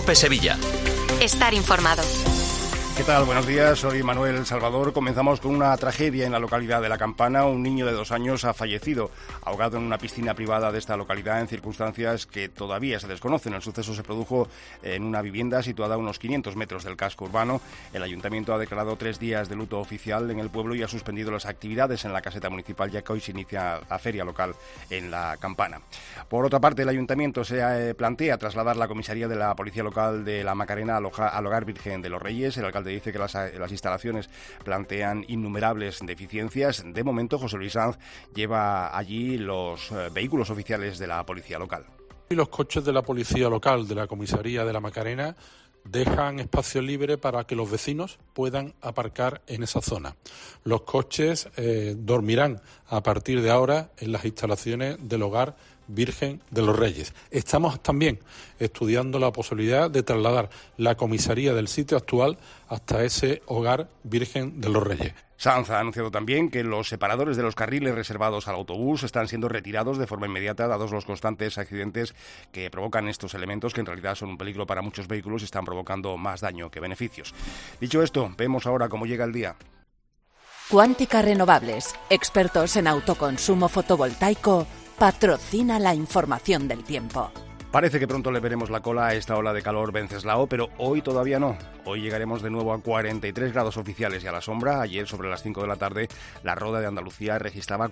COPE Sevilla. Estar informado. ¿Qué tal? Buenos días, soy Manuel Salvador. Comenzamos con una tragedia en la localidad de La Campana. Un niño de 2 años ha fallecido ahogado en una piscina privada de esta localidad en circunstancias que todavía se desconocen. El suceso se produjo en una vivienda situada a unos 500 metros del casco urbano. El ayuntamiento ha declarado 3 días de luto oficial en el pueblo y ha suspendido las actividades en la caseta municipal, ya que hoy se inicia la feria local en La Campana. Por otra parte, el ayuntamiento se plantea trasladar la comisaría de la Policía Local de La Macarena al Hogar Virgen de los Reyes. El alcalde dice que las instalaciones plantean innumerables deficiencias. De momento, José Luis Sanz lleva allí los vehículos oficiales de la policía local. Y los coches de la policía local de la comisaría de La Macarena dejan espacio libre para que los vecinos puedan aparcar en esa zona. Los coches dormirán a partir de ahora en las instalaciones del Hogar Virgen de los Reyes. Estamos también estudiando la posibilidad de trasladar la comisaría del sitio actual hasta ese Hogar Virgen de los Reyes. Sanz ha anunciado también que los separadores de los carriles reservados al autobús están siendo retirados de forma inmediata, dados los constantes accidentes que provocan estos elementos, que en realidad son un peligro para muchos vehículos y están provocando más daño que beneficios. Dicho esto, vemos ahora cómo llega el día. Cuántica Renovables, expertos en autoconsumo fotovoltaico, patrocina la información del tiempo. Parece que pronto le veremos la cola a esta ola de calor Venceslao, pero hoy todavía no. Hoy llegaremos de nuevo a 43 grados oficiales y a la sombra. Ayer, sobre las 5 de la tarde, la Roda de Andalucía registraba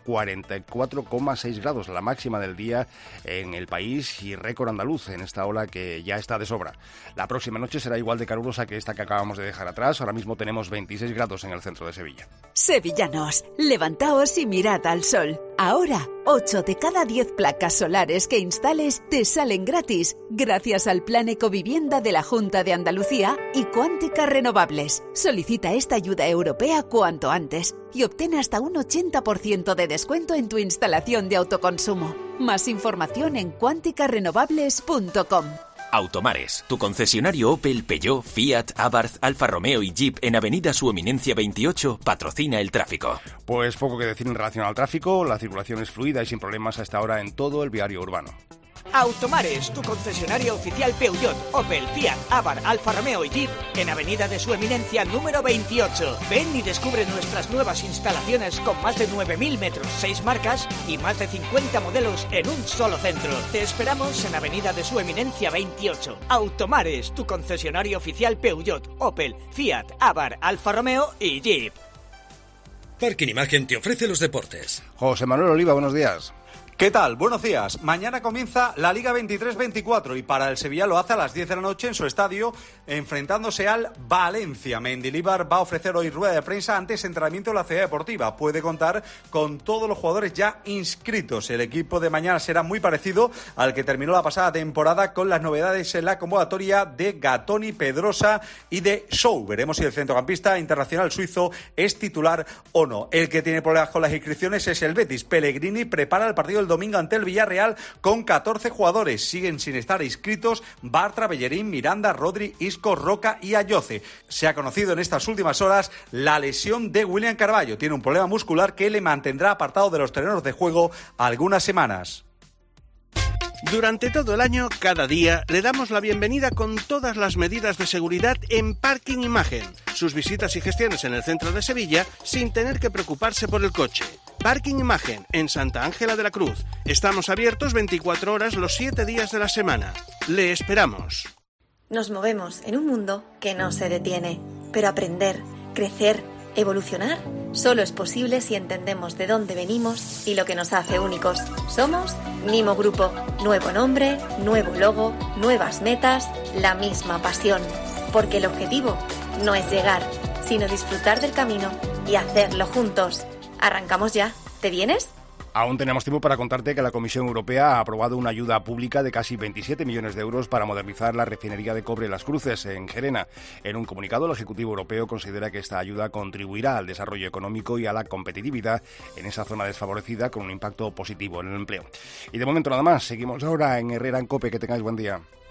44,6 grados, la máxima del día en el país y récord andaluz en esta ola que ya está de sobra. La próxima noche será igual de calurosa que esta que acabamos de dejar atrás. Ahora mismo tenemos 26 grados en el centro de Sevilla. Sevillanos, levantaos y mirad al sol. Ahora, 8 de cada 10 placas solares que instales te salen gratis, gracias al Plan Ecovivienda de la Junta de Andalucía y Cuántica Renovables. Solicita esta ayuda europea cuanto antes y obtén hasta un 80% de descuento en tu instalación de autoconsumo. Más información en cuanticarenovables.com. Automares, tu concesionario Opel, Peugeot, Fiat, Abarth, Alfa Romeo y Jeep en Avenida Su Eminencia 28 patrocina el tráfico. Pues poco que decir en relación al tráfico. La circulación es fluida y sin problemas a esta hora en todo el viario urbano. Automares, tu concesionario oficial Peugeot, Opel, Fiat, Abarth, Alfa Romeo y Jeep en Avenida de Su Eminencia número 28. Ven y descubre nuestras nuevas instalaciones con más de 9.000 metros, 6 marcas y más de 50 modelos en un solo centro. Te esperamos en Avenida de Su Eminencia 28. Automares, tu concesionario oficial Peugeot, Opel, Fiat, Abarth, Alfa Romeo y Jeep. Parking Imagen te ofrece los deportes. José Manuel Oliva, buenos días. ¿Qué tal? Buenos días. Mañana comienza la Liga 23-24 y para el Sevilla lo hace a las 10 de la noche en su estadio, enfrentándose al Valencia. Mendilibar va a ofrecer hoy rueda de prensa antes de entrenamiento de la Ciudad Deportiva. Puede contar con todos los jugadores ya inscritos. El equipo de mañana será muy parecido al que terminó la pasada temporada, con las novedades en la convocatoria de Gatoni, Pedrosa y de Sou. Veremos si el centrocampista internacional suizo es titular o no. El que tiene problemas con las inscripciones es el Betis. Pellegrini prepara el partido del domingo ante el Villarreal con 14 jugadores. Siguen sin estar inscritos Bartra, Bellerín, Miranda, Rodri, Isco, Roca y Ayoce. Se ha conocido en estas últimas horas la lesión de William Carballo. Tiene un problema muscular que le mantendrá apartado de los terrenos de juego algunas semanas. Durante todo el año, cada día, le damos la bienvenida con todas las medidas de seguridad en Parking Imagen. Sus visitas y gestiones en el centro de Sevilla sin tener que preocuparse por el coche. Parking Imagen, en Santa Ángela de la Cruz. Estamos abiertos 24 horas los 7 días de la semana. Le esperamos. Nos movemos en un mundo que no se detiene, pero aprender, crecer, evolucionar, solo es posible si entendemos de dónde venimos y lo que nos hace únicos. Somos Mimo Grupo. Nuevo nombre, nuevo logo, nuevas metas, la misma pasión. Porque el objetivo no es llegar, sino disfrutar del camino y hacerlo juntos. ¿Arrancamos ya? ¿Te vienes? Aún tenemos tiempo para contarte que la Comisión Europea ha aprobado una ayuda pública de casi 27 millones de euros para modernizar la refinería de cobre Las Cruces, en Gerena. En un comunicado, el Ejecutivo Europeo considera que esta ayuda contribuirá al desarrollo económico y a la competitividad en esa zona desfavorecida, con un impacto positivo en el empleo. Y de momento nada más. Seguimos ahora en Herrera en COPE. Que tengáis buen día.